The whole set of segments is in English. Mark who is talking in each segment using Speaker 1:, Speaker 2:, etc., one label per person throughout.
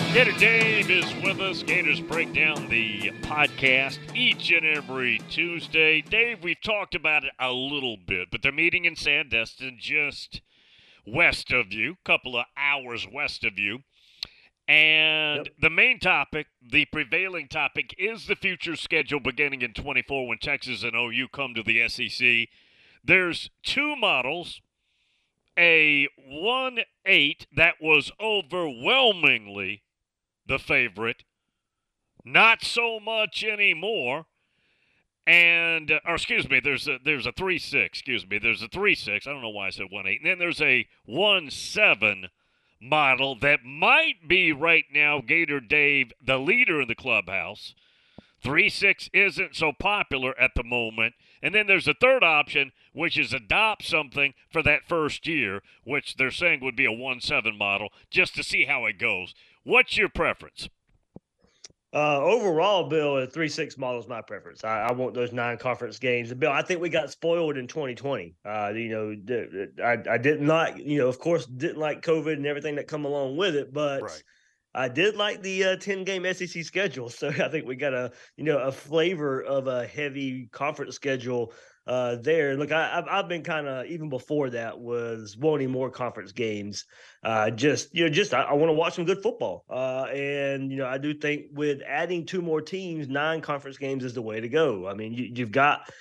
Speaker 1: Gator Dave is with us. Gators break down the podcast each and every Tuesday. Dave, we've talked about it a little bit, but they're meeting in Sandestin, just west of you, a couple of hours west of you. And the main topic, the prevailing topic, is the future schedule beginning in 24 when Texas and OU come to the SEC. There's two models. A 1-8 that was overwhelmingly the favorite, not so much anymore. And there's a 3-6. Excuse me, there's a 3-6. I don't know why I said 1-8. And then there's a 1-7 model that might be right now, Gator Dave, the leader in the clubhouse. 3-6 isn't so popular at the moment. And then there's a third option, which is adopt something for that first year, which they're saying would be a 1-7 model, just to see how it goes. What's your preference?
Speaker 2: Overall, Bill, a 3-6 model is my preference. I want those 9 conference games. Bill, I think we got spoiled in 2020. I didn't like, of course, didn't like COVID and everything that come along with it, but right. I did like the 10-game SEC schedule. So I think we got a flavor of a heavy conference schedule there. Look, I've been kind of, even before that, was wanting more conference games. I want to watch some good football. And I do think with adding 2 more teams, 9 conference games is the way to go. I mean, with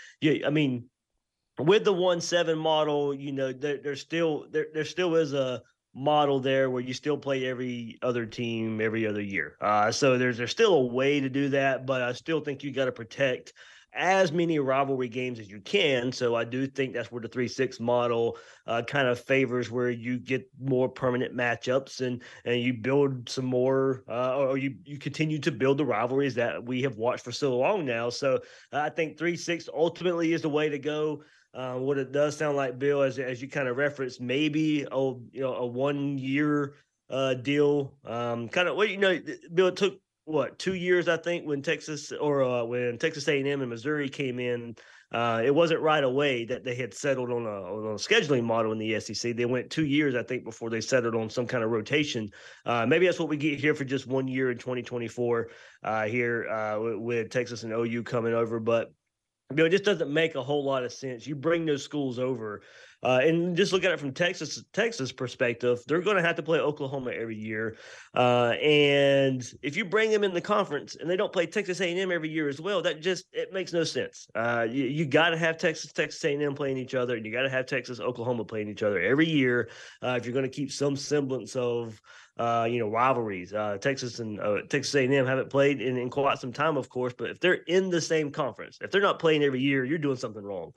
Speaker 2: the 1-7 model, there still is a model there where you still play every other team every other year. So there's still a way to do that, but I still think you got to protect as many rivalry games as you can. So I do think that's where the 3-6 model kind of favors, where you get more permanent matchups and you build some more, or you continue to build the rivalries that we have watched for so long now. So I think 3-6 ultimately is the way to go. What it does sound like, Bill, as you kind of referenced, maybe a 1-year deal. Bill, it took 2 years, I think, when Texas A&M and Missouri came in. It wasn't right away that they had settled on a scheduling model in the SEC. They went 2 years, I think, before they settled on some kind of rotation. Maybe that's what we get here for just 1 year in 2024 with Texas and OU coming over, but it just doesn't make a whole lot of sense. You bring those schools over, and just look at it from Texas perspective. They're going to have to play Oklahoma every year, and if you bring them in the conference and they don't play Texas A&M every year as well, it makes no sense. You got to have Texas A&M playing each other, and you got to have Texas Oklahoma playing each other every year if you're going to keep some semblance of rivalries. Texas and Texas A&M haven't played in quite some time, of course, but if they're in the same conference, if they're not playing every year, you're doing something wrong.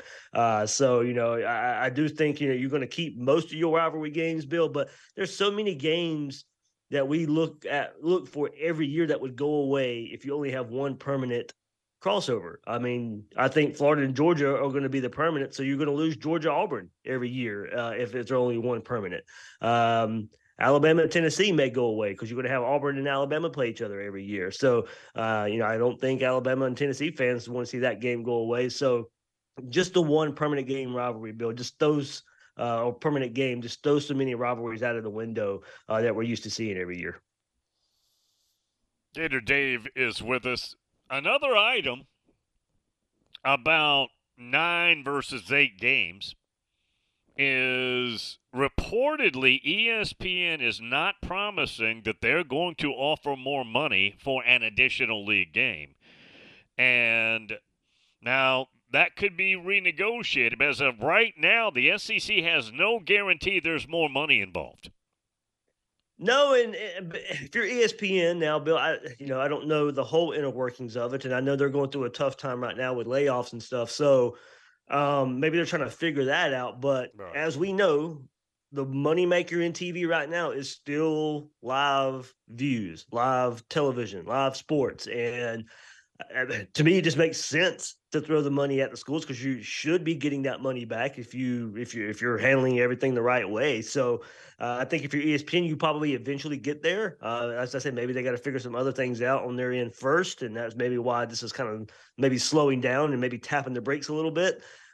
Speaker 2: I do think you're going to keep most of your rivalry games, Bill, but there's so many games that we look for every year that would go away if you only have one permanent crossover. I mean, I think Florida and Georgia are going to be the permanent, so you're going to lose Georgia-Auburn every year if it's only one permanent. Alabama and Tennessee may go away because you're going to have Auburn and Alabama play each other every year. So, I don't think Alabama and Tennessee fans want to see that game go away. So just the one permanent game rivalry, Bill, just those permanent game, just throw so many rivalries out of the window that we're used to seeing every year.
Speaker 1: Gator Dave is with us. Another item about 9 versus 8 games is reportedly ESPN is not promising that they're going to offer more money for an additional league game. And now that could be renegotiated. But as of right now, the SEC has no guarantee there's more money involved.
Speaker 2: No, and if you're ESPN now, Bill, I don't know the whole inner workings of it, and I know they're going through a tough time right now with layoffs and stuff. So maybe they're trying to figure that out. But right, as we know, the moneymaker in TV right now is still live views, live television, live sports. And to me, it just makes sense to throw the money at the schools because you should be getting that money back if you're handling everything the right way. So I think if you're ESPN, you probably eventually get there. As I said, maybe they got to figure some other things out on their end first, and that's maybe why this is kind of maybe slowing down and maybe tapping the brakes a little bit.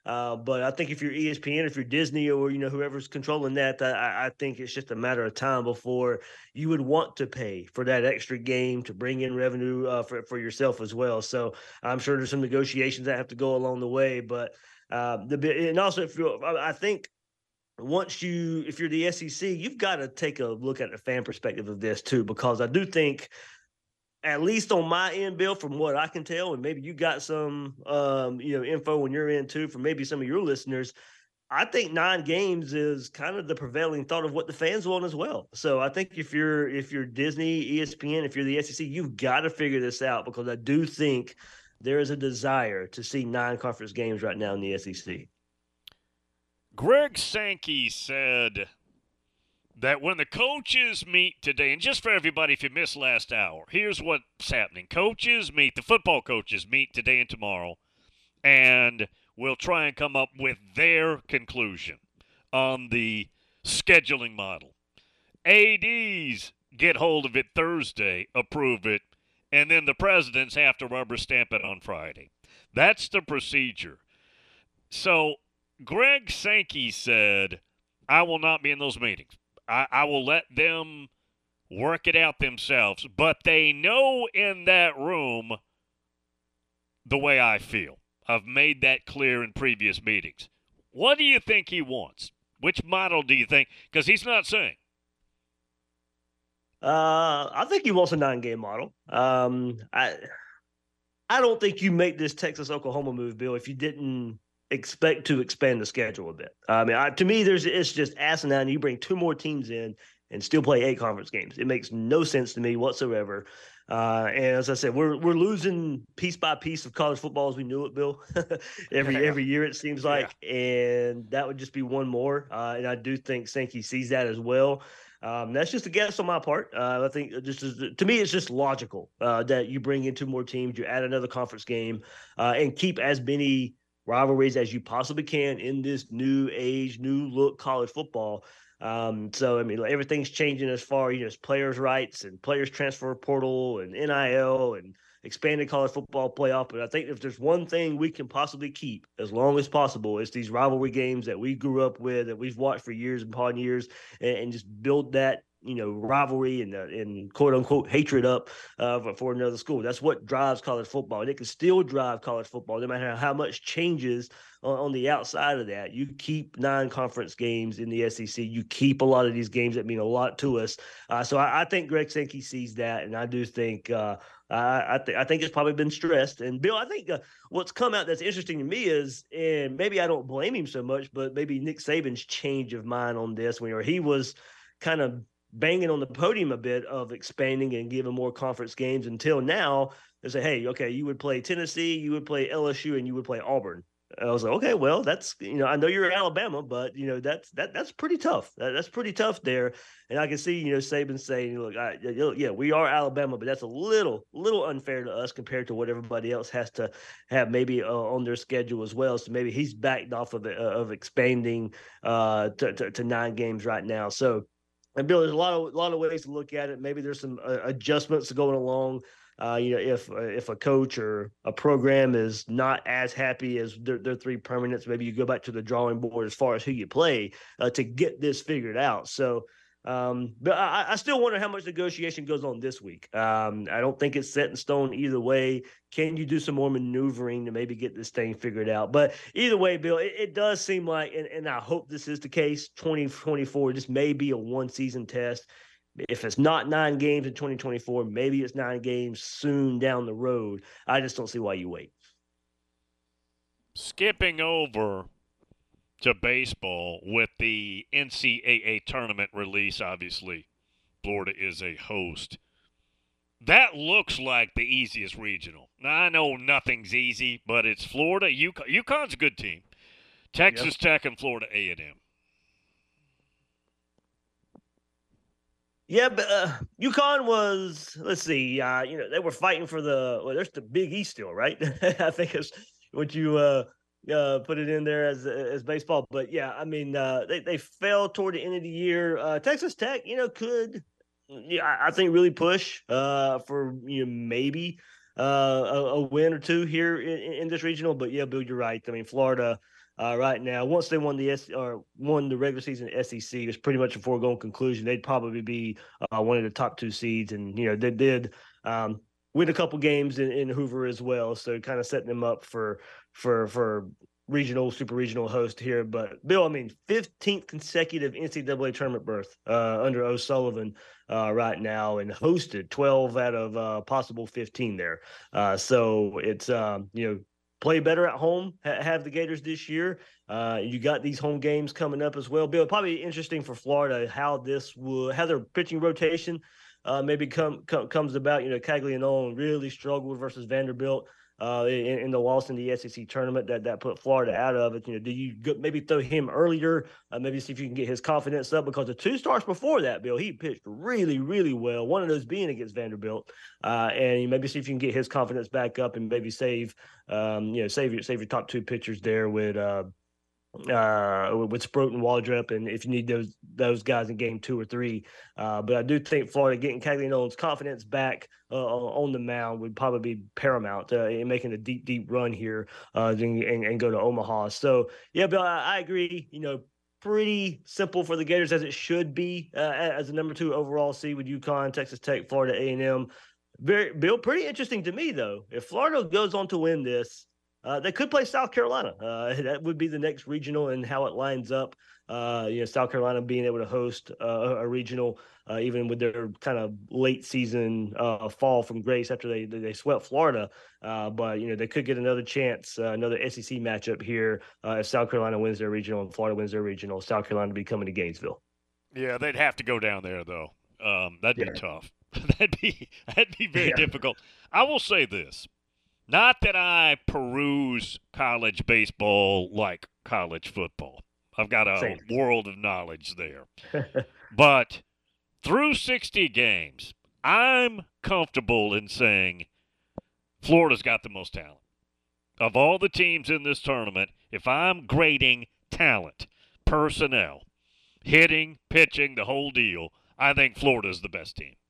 Speaker 2: But I think if you're ESPN, if you're Disney, or whoever's controlling that, I think it's just a matter of time before you would want to pay for that extra game to bring in revenue for yourself as well. So I'm sure there's some negotiations that have to go along the way. But and also I think if you're the SEC, you've got to take a look at the fan perspective of this too, because I do think, at least on my end, Bill, from what I can tell, and maybe you got some info on your end too from maybe some of your listeners. I think 9 games is kind of the prevailing thought of what the fans want as well. So I think if you're Disney, ESPN, if you're the SEC, you've got to figure this out, because I do think there is a desire to see 9 conference games right now in the SEC.
Speaker 1: Greg Sankey said that when the coaches meet today, and just for everybody, if you missed last hour, here's what's happening. The football coaches meet today and tomorrow, and we'll try and come up with their conclusion on the scheduling model. ADs get hold of it Thursday, approve it, and then the presidents have to rubber stamp it on Friday. That's the procedure. So Greg Sankey said, I will not be in those meetings. I will let them work it out themselves, but they know in that room the way I feel. I've made that clear in previous meetings. What do you think he wants? Which model do you think? Because he's not saying.
Speaker 2: I think he wants a 9-game model. I don't think you make this Texas-Oklahoma move, Bill, if you didn't expect to expand the schedule a bit. I mean, to me, it's just asinine. You bring 2 more teams in and still play 8 conference games. It makes no sense to me whatsoever. And as I said, we're losing piece by piece of college football as we knew it, Bill. every year it seems like, and that would just be one more. And I do think Sankey sees that as well. That's just a guess on my part. I think to me, it's just logical that you bring in 2 more teams, you add another conference game, and keep as many rivalries as you possibly can in this new age, new look college football. So I mean, everything's changing as far as players' rights and players' transfer portal and NIL and expanded college football playoff. But I think if there's one thing we can possibly keep as long as possible, it's these rivalry games that we grew up with, that we've watched for years upon years, and just build that rivalry and quote unquote hatred up for another school. That's what drives college football, and it can still drive college football no matter how much changes on the outside of that. You keep 9 conference games in the SEC. You keep a lot of these games that mean a lot to us. So I think Greg Sankey sees that, and I do think I think it's probably been stressed. And Bill, I think what's come out that's interesting to me is, and maybe I don't blame him so much, but maybe Nick Saban's change of mind on this, where he was kind of banging on the podium a bit of expanding and giving more conference games, until now they say, hey, okay, you would play Tennessee, you would play LSU, and you would play Auburn. And I was like, okay, well, that's, I know you're Alabama, but that's pretty tough. That's pretty tough there. And I can see, Saban saying, look, yeah, we are Alabama, but that's a little unfair to us compared to what everybody else has to have maybe on their schedule as well. So maybe he's backed off of expanding to 9 games right now. So, and Bill, there's a lot of ways to look at it. Maybe there's some adjustments going along. If a coach or a program is not as happy as their 3 permanents, maybe you go back to the drawing board as far as who you play to get this figured out. So, but I still wonder how much negotiation goes on this week. I don't think it's set in stone either way. Can you do some more maneuvering to maybe get this thing figured out? But either way, Bill, it does seem like, and I hope this is the case, 2024, this may be a 1-season test. If it's not 9 games in 2024, maybe it's 9 games soon down the road. I just don't see why you wait.
Speaker 1: Skipping over to baseball with the NCAA tournament release, obviously, Florida is a host. That looks like the easiest regional. Now, I know nothing's easy, but it's Florida. UConn's a good team. Texas Tech and Florida A&M.
Speaker 2: Yeah, but UConn was, let's see, they were fighting for there's the Big East still, right? I think it's what you put it in there as baseball. But yeah, I mean, they fell toward the end of the year. Texas Tech, could, I think, really push for maybe a win or 2 here in this regional. But yeah, Bill, you're right. I mean, Florida right now. Once they won won the regular season SEC, it's pretty much a foregone conclusion. They'd probably be one of the top two seeds, and they did win a couple games in Hoover as well, so kind of setting them up for regional, super regional host here. But Bill, I mean, 15th consecutive NCAA tournament berth under O'Sullivan right now, and hosted 12 out of possible 15 there. So it's play better at home. Have the Gators this year. You got these home games coming up as well. Bill, probably interesting for Florida how their pitching rotation maybe comes about. Caglianone really struggled versus Vanderbilt in the loss in the SEC tournament that put Florida out of it. Do you maybe throw him earlier? Maybe see if you can get his confidence up, because the two starts before that, Bill, he pitched really, really well. One of those being against Vanderbilt, and maybe see if you can get his confidence back up and maybe save your top two pitchers there with Sproat and Waldrop, and if you need those guys in game 2 or 3. But I do think Florida getting Caglianone's confidence back on the mound would probably be paramount in making a deep run here and go to Omaha. So, yeah, Bill, I agree. Pretty simple for the Gators, as it should be, as the number 2 overall seed with UConn, Texas Tech, Florida A&M. Bill, pretty interesting to me, though. If Florida goes on to win this, they could play South Carolina. That would be the next regional, and how it lines up. South Carolina being able to host a regional, even with their kind of late season fall from grace after they swept Florida. But they could get another chance, another SEC matchup here if South Carolina wins their regional and Florida wins their regional. South Carolina be coming to Gainesville.
Speaker 1: Yeah, they'd have to go down there though. That'd be tough. that'd be very difficult. I will say this. Not that I peruse college baseball like college football. I've got a world of knowledge there. But through 60 games, I'm comfortable in saying Florida's got the most talent. Of all the teams in this tournament, if I'm grading talent, personnel, hitting, pitching, the whole deal, I think Florida's the best team.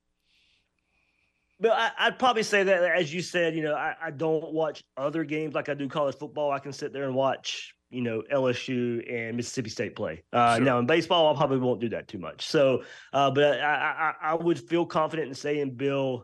Speaker 2: But I'd probably say that, as you said, I don't watch other games like I do college football. I can sit there and watch, LSU and Mississippi State play. Sure. Now, in baseball, I probably won't do that too much. So, but I would feel confident in saying, Bill,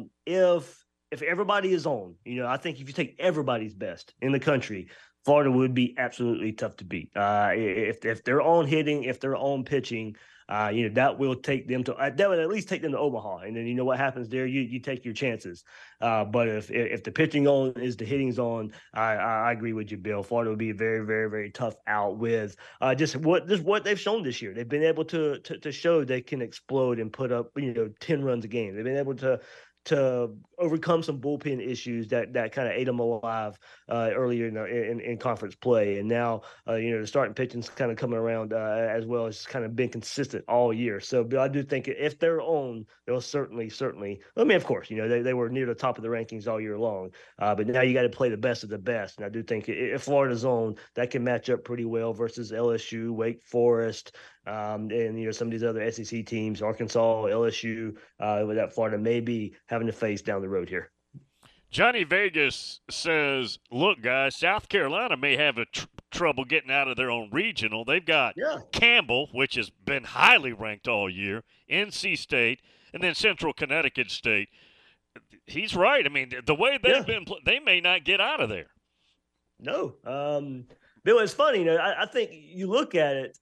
Speaker 2: if everybody is on, I think if you take everybody's best in the country, Florida would be absolutely tough to beat. If they're on hitting, if they're on pitching, that will take them to that would at least take them to Omaha, and then what happens there. You take your chances. But if the pitching on is the hitting's on, I agree with you, Bill. Florida would be a very, very, very tough out with just what they've shown this year. They've been able to show they can explode and put up 10 runs a game. They've been able to overcome some bullpen issues that kind of ate them alive earlier in conference play. And now, the starting pitching's kind of coming around as well. It's kind of been consistent all year. So I do think if they're on, they'll certainly, I mean, of course, they were near the top of the rankings all year long. But now you got to play the best of the best. And I do think if Florida's on, that can match up pretty well versus LSU, Wake Forest, and some of these other SEC teams, Arkansas, LSU, that Florida may be having to face down the road here.
Speaker 1: Johnny Vegas says, look, guys, South Carolina may have trouble getting out of their own regional. They've got Campbell, which has been highly ranked all year, NC State, and then Central Connecticut State. He's right. I mean, the way they've been, they may not get out of there.
Speaker 2: No. Bill, it's funny, I think you look at it,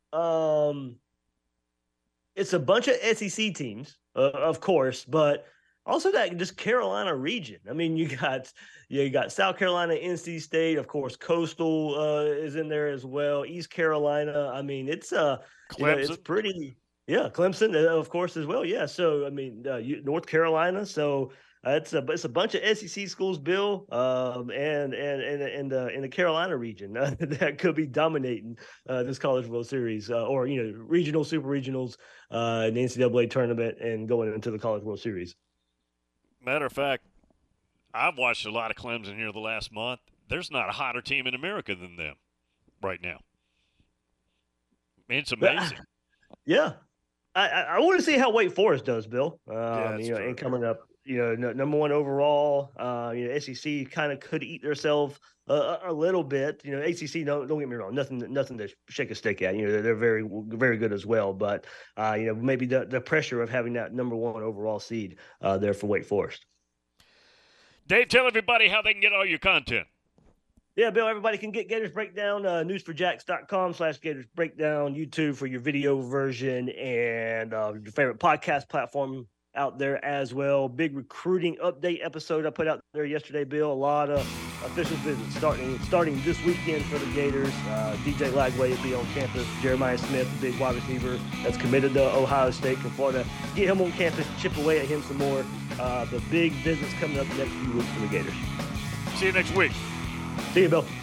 Speaker 2: it's a bunch of SEC teams, of course, but also that just Carolina region. I mean, you got South Carolina, NC State, of course, Coastal is in there as well, East Carolina. I mean, it's it's pretty, Clemson, of course, as well. Yeah, so I mean, North Carolina, so. It's a bunch of SEC schools, Bill, and in the Carolina region that could be dominating this College World Series or regional, super regionals in the NCAA tournament and going into the College World Series.
Speaker 1: Matter of fact, I've watched a lot of Clemson here the last month. There's not a hotter team in America than them right now. It's amazing.
Speaker 2: Yeah. I want to see how Wake Forest does, Bill. And coming up. number one overall. SEC kind of could eat themselves a little bit. ACC, don't get me wrong, nothing to shake a stick at. They're very, very good as well. But maybe the pressure of having that number one overall seed there for Wake Forest.
Speaker 1: Dave, tell everybody how they can get all your content.
Speaker 2: Yeah, Bill, everybody can get Gators Breakdown, newsforjacks.com/Gators Breakdown, YouTube for your video version, and your favorite podcast platform out there as well. Big recruiting update episode I put out there yesterday, Bill. A lot of official visits starting this weekend for the Gators. DJ Lagway will be on campus. Jeremiah Smith, the big wide receiver that's committed to Ohio State from Florida. Get him on campus, chip away at him some more. The big visits coming up the next few weeks for the Gators.
Speaker 1: See you next week.
Speaker 2: See you, Bill.